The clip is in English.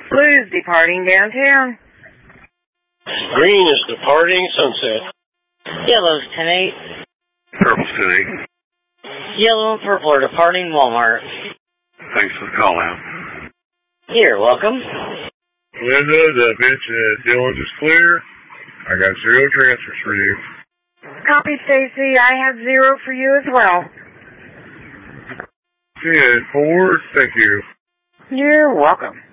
Blue's departing downtown. Green is departing Sunset. Yellow's 10-8. Purple's 10-8. Yellow and purple are departing Walmart. Thanks for the call out. You're welcome. Linda, the mention that Dylan's is clear. I got 0 transfers for you. Copy, Stacy. I have 0 for you as well. 10-4, thank you. You're welcome.